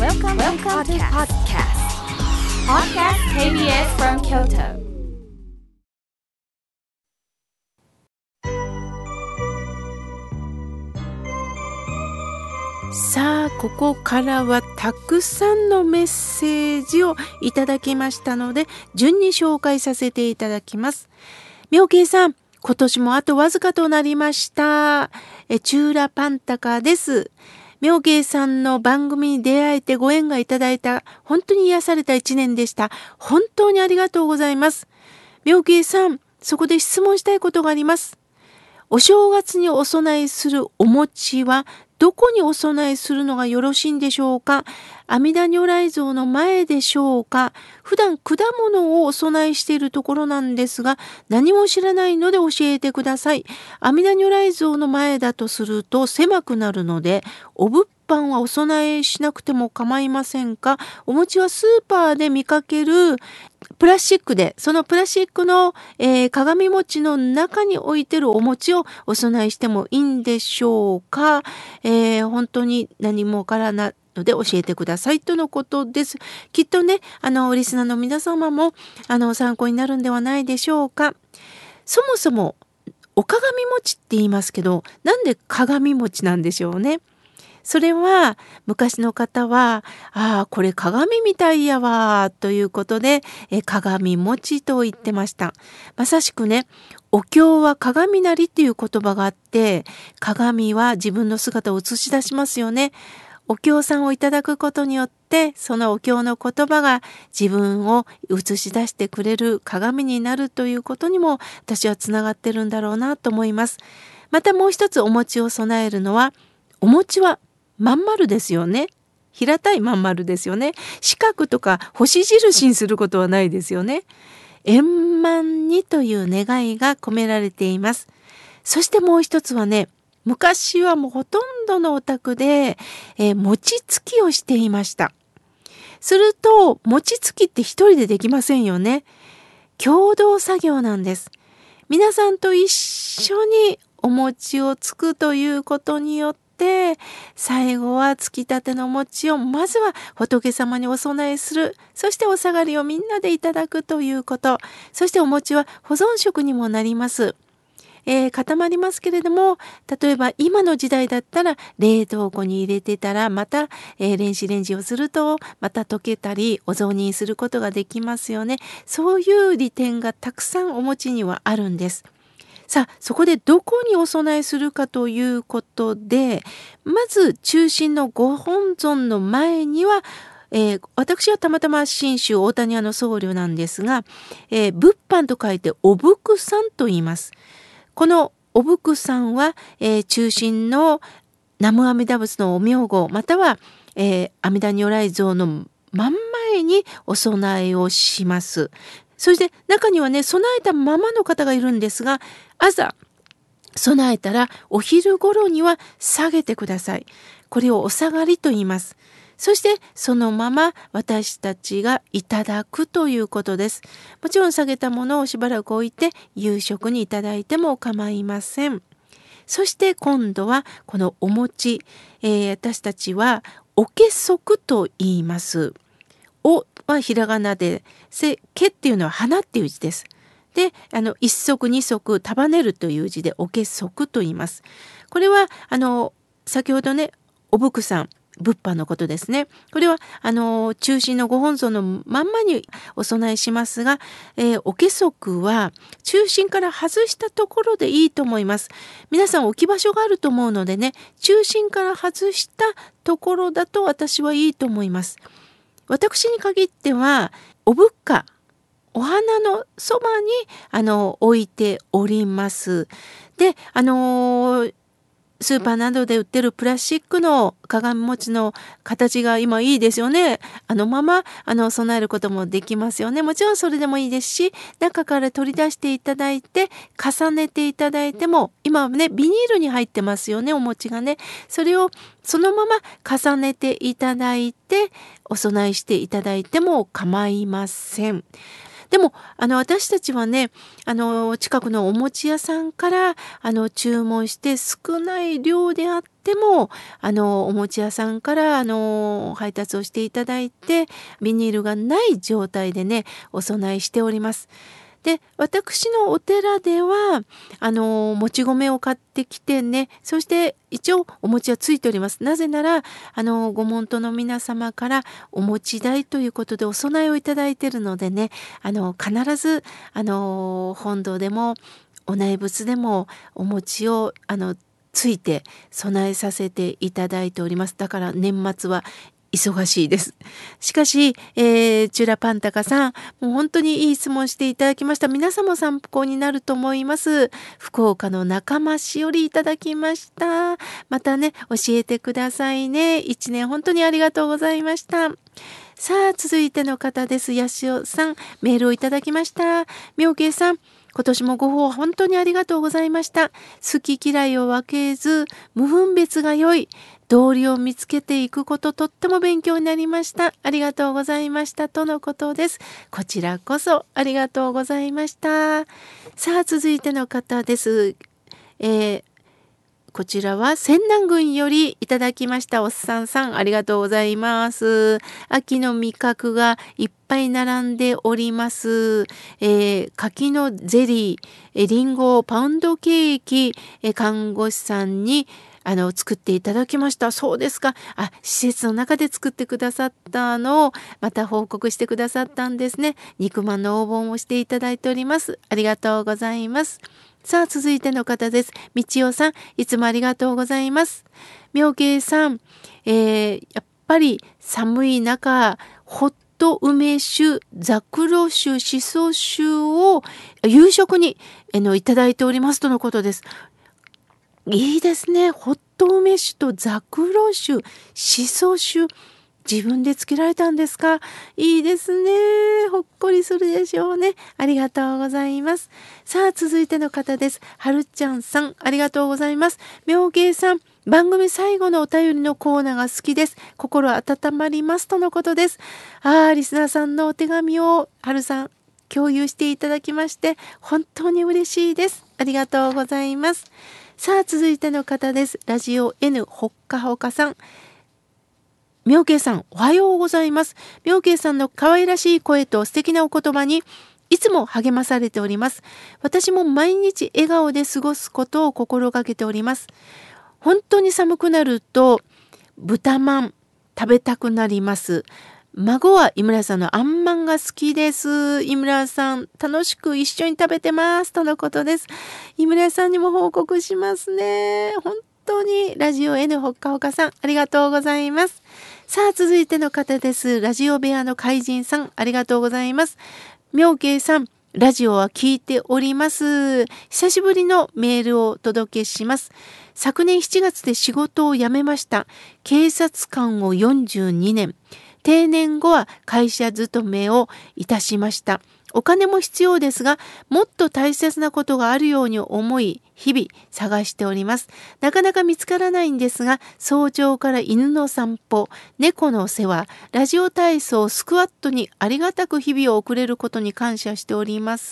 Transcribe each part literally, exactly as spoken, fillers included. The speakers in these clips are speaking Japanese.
Welcome, Welcome to podcast. Podcast ケービーエス from Kyoto. さあ、ここからはたくさんのメッセージをいただきましたので、順に紹介させていただきます。妙慶さん、今年もあとわずかとなりました。えチューラパンタカです。妙慶さんの番組に出会えてご縁がいただいた、本当に癒された一年でした。本当にありがとうございます。妙慶さん、そこで質問したいことがあります。お正月にお供えするお餅はどこにお供えするのがよろしいんでしょうか。阿弥陀如来像の前でしょうか。普段果物をお供えしているところなんですが、何も知らないので教えてください。阿弥陀如来像の前だとすると狭くなるので、お物販はお供えしなくても構いませんか。お餅はスーパーで見かけるプラスチックで、そのプラスチックの、えー、鏡餅の中に置いてるお餅をお供えしてもいいんでしょうか。えー、本当に何もわからないので教えてくださいとのことです。きっとね、あのリスナーの皆様もあの参考になるんではないでしょうか。そもそもお鏡餅って言いますけど、なんで鏡餅なんでしょうね。それは昔の方は、ああ、これ鏡みたいやわということで、え鏡餅と言ってました。まさしくね、お経は鏡なりっていう言葉があって、鏡は自分の姿を映し出しますよね。お経さんをいただくことによって、そのお経の言葉が自分を映し出してくれる鏡になるということにも私はつながってるんだろうなと思います。またもう一つお餅を供えるのは、お餅はまん丸ですよね。平たいまん丸ですよね。四角とか星印にすることはないですよね。円満にという願いが込められています。そしてもう一つはね、昔はもうほとんどのお宅で、えー、餅つきをしていました。すると、餅つきって一人でできませんよね。共同作業なんです。皆さんと一緒にお餅をつくということによって、最後はつきたての餅をまずは仏様にお供えする。そしてお下がりをみんなでいただくということ。そしてお餅は保存食にもなります。えー、固まりますけれども、例えば今の時代だったら冷凍庫に入れてたらまた、えー、電子レンジをするとまた溶けたりお雑煮にすることができますよね。そういう利点がたくさんお餅にはあるんです。さあ、そこでどこにお供えするかということで、まず中心のご本尊の前には、えー、私はたまたま信州大谷屋の僧侶なんですが、えー、仏飯と書いてお仏さんと言います。このお仏さんは、えー、中心の南無阿弥陀仏のお名号または、えー、阿弥陀如来像の真ん前にお供えをします。そして中にはね、備えたままの方がいるんですが、朝備えたらお昼頃には下げてください。これをお下がりと言います。そしてそのまま私たちがいただくということです。もちろん下げたものをしばらく置いて夕食にいただいても構いません。そして今度はこのお餅、えー、私たちはおけそくと言います。おはひらがなで、せ、けっていうのは花っていう字です。で、あの一足二足束ねるという字でおけそくと言います。これはあの先ほどね、おぶくさん仏法のことですね。これはあの中心のご本尊のまんまにお供えしますが、えー、おけそくは中心から外したところでいいと思います。皆さん置き場所があると思うのでね、中心から外したところだと私はいいと思います。私に限ってはお仏花、お花のそばにあの置いております。で、あのースーパーなどで売ってるプラスチックの鏡餅の形が今いいですよね。あのままあの備えることもできますよね。もちろんそれでもいいですし、中から取り出していただいて重ねていただいても、今はねビニールに入ってますよね、お餅がね。それをそのまま重ねていただいてお供えしていただいても構いません。でもあの私たちはね、あの近くのお餅屋さんからあの注文して少ない量であっってもあのお餅屋さんからあの配達をしていただいて、ビニールがない状態でねお供えしております。で、私のお寺ではあのもち米を買ってきてね、そして一応お餅はついております。なぜならあのご門徒の皆様からお餅代ということでお供えをいただいているのでね、あの必ずあの本堂でもお内仏でもお餅をあのついて備えさせていただいております。だから年末は忙しいです。しかし、えー、チュラパンタカさん、もう本当にいい質問していただきました。皆さんも参考になると思います。福岡の仲間しよりいただきました。またね、教えてくださいね。一年本当にありがとうございました。さあ、続いての方です。やしおさん、メールをいただきました。みょうけいさん、今年もご報本当にありがとうございました。好き嫌いを分けず、無分別が良い。道理を見つけていくこと、とっても勉強になりました。ありがとうございました。とのことです。こちらこそありがとうございました。さあ、続いての方です。えーこちらは仙南郡よりいただきましたおっさんさん、ありがとうございます。秋の味覚がいっぱい並んでおります。えー、柿のゼリー、えリンゴ、パウンドケーキ、え看護師さんにあの作っていただきました。そうですか。あ、施設の中で作ってくださったのをまた報告してくださったんですね。肉まんの応募をしていただいております。ありがとうございます。さあ、続いての方です。みちおさん、いつもありがとうございます。みょうけいさん、えー、やっぱり寒い中、ホット梅酒、ザクロ酒、しそ酒を夕食にえのいただいておりますとのことです。いいですね。ホット梅酒とザクロ酒、しそ酒。自分でつけられたんですか？いいですね。ほっこりするでしょうね。ありがとうございます。さあ、続いての方です。はるちゃんさん、ありがとうございます。みょうけいさん、番組最後のお便りのコーナーが好きです。心温まりますとのことです。ああ、リスナーさんのお手紙をはるさん共有していただきまして本当に嬉しいです。ありがとうございます。さあ、続いての方です。ラジオ N ほっかほかさん、みょうけいさん、おはようございます。みょうけいさんの可愛らしい声と素敵なお言葉にいつも励まされております。私も毎日笑顔で過ごすことを心がけております。本当に寒くなると豚まん食べたくなります。孫は井村さんのあんまんが好きです。井村さん、楽しく一緒に食べてますとのことです。井村さんにも報告しますね。本当にラジオ N ほっかほかさん、ありがとうございます。さあ、続いての方です。ラジオ部屋の怪人さん、ありがとうございます。みょうけいさん、ラジオは聞いております。久しぶりのメールをお届けします。昨年しちがつで仕事を辞めました。警察官をよんじゅうにねん。定年後は会社勤めをいたしました。お金も必要ですが、もっと大切なことがあるように思い、日々探しております。なかなか見つからないんですが、早朝から犬の散歩、猫の世話、ラジオ体操、スクワットにありがたく日々を送れることに感謝しております。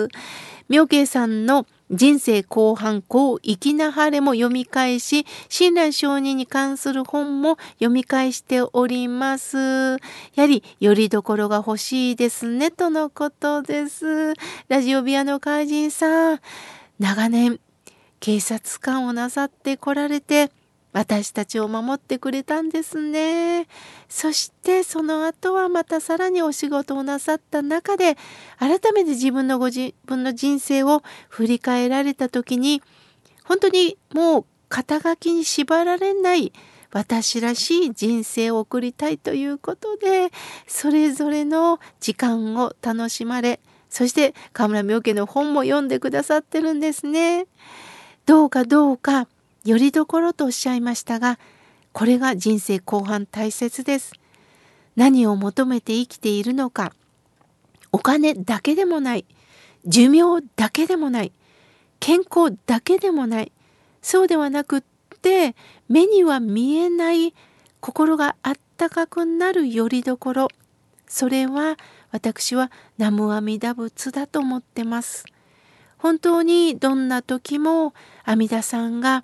みょうけいさんの人生後半こう生きなはれも読み返し、親鸞上人に関する本も読み返しております。やはりよりどころが欲しいですねとのことです。ラジオビアの怪人さん、長年警察官をなさってこられて私たちを守ってくれたんですね。そしてその後はまたさらにお仕事をなさった中で改めて自分のご自分の人生を振り返られた時に本当にもう肩書きに縛られない私らしい人生を送りたいということでそれぞれの時間を楽しまれ、そして河村明家の本も読んでくださってるんですね。どうかどうかよりどころとおっしゃいましたが、これが人生後半大切です。何を求めて生きているのか、お金だけでもない、寿命だけでもない、健康だけでもない、そうではなくって目には見えない心があったかくなるよりどころ、それは私は南無阿弥陀仏だと思ってます。本当にどんな時も阿弥陀さんが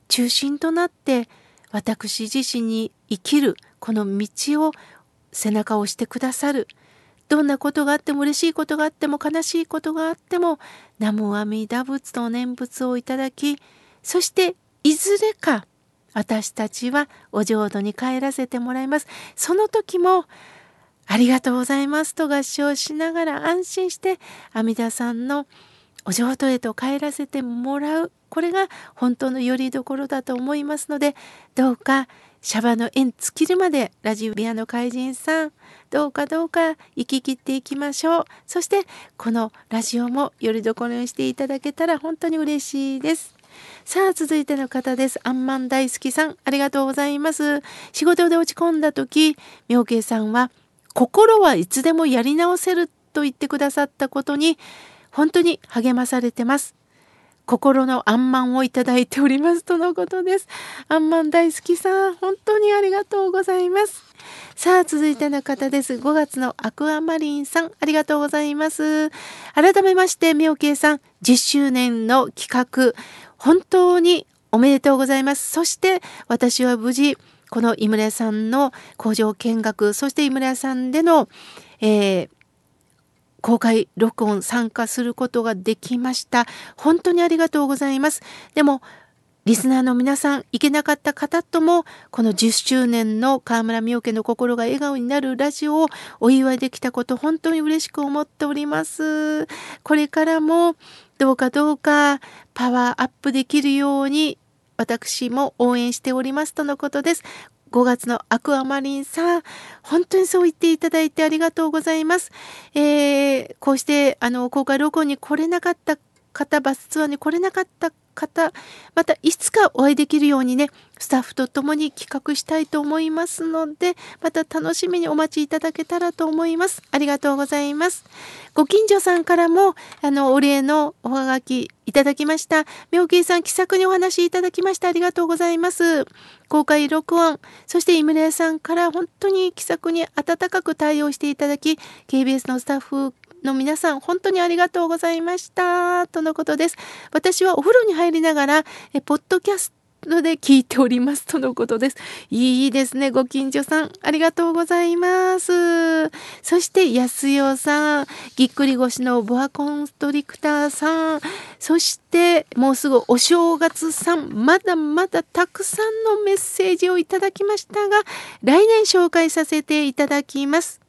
中心となって私自身に生きるこの道を背中を押してくださる。どんなことがあっても嬉しいことがあっても悲しいことがあっても南無阿弥陀仏の念仏をいただき、そしていずれか私たちはお浄土に帰らせてもらいます。その時もありがとうございますと合唱しながら安心して阿弥陀さんのお浄土へと帰らせてもらう。これが本当の拠り所だと思いますので、どうかシャバの縁尽きるまでラジオ部屋の怪人さん、どうかどうか生き切っていきましょう。そしてこのラジオも拠り所にしていただけたら本当に嬉しいです。さあ続いての方です。アンマン大好きさん、ありがとうございます。仕事で落ち込んだ時、妙慶さんは心はいつでもやり直せると言ってくださったことに本当に励まされてます。心のあんまんをいただいておりますとのことです。あんまん大好きさん、本当にありがとうございます。さあ続いての方です。ごがつのアクアマリンさん、ありがとうございます。改めまして妙慶さん、じゅっしゅうねんの企画本当におめでとうございます。そして私は無事この井村屋さんの工場見学、そして井村屋さんでの、えー公開録音参加することができました。本当にありがとうございます。でもリスナーの皆さん、行けなかった方ともこのじゅっしゅうねんの河村妙慶の心が笑顔になるラジオをお祝いできたこと、本当に嬉しく思っております。これからもどうかどうかパワーアップできるように私も応援しておりますとのことです。ごがつのアクアマリンさん、本当にそう言っていただいてありがとうございます。えー、こうしてあの公開録音に来れなかった方、バスツアーに来れなかった方、またいつかお会いできるようにね、スタッフと共に企画したいと思いますので、また楽しみにお待ちいただけたらと思います。ありがとうございます。ご近所さんからもあのお礼のおはがきいただきました。妙慶さん、気さくにお話いただきましてありがとうございます。公開録音、そして井村屋さんから本当に気さくに温かく対応していただき、 ケービーエス のスタッフの皆さん本当にありがとうございましたとのことです。私はお風呂に入りながらえポッドキャストで聞いておりますとのことです。いいですね、ご近所さんありがとうございます。そして安代さん、ぎっくり腰のボアコンストリクターさん、そしてもうすぐお正月さん、まだまだたくさんのメッセージをいただきましたが、来年紹介させていただきます。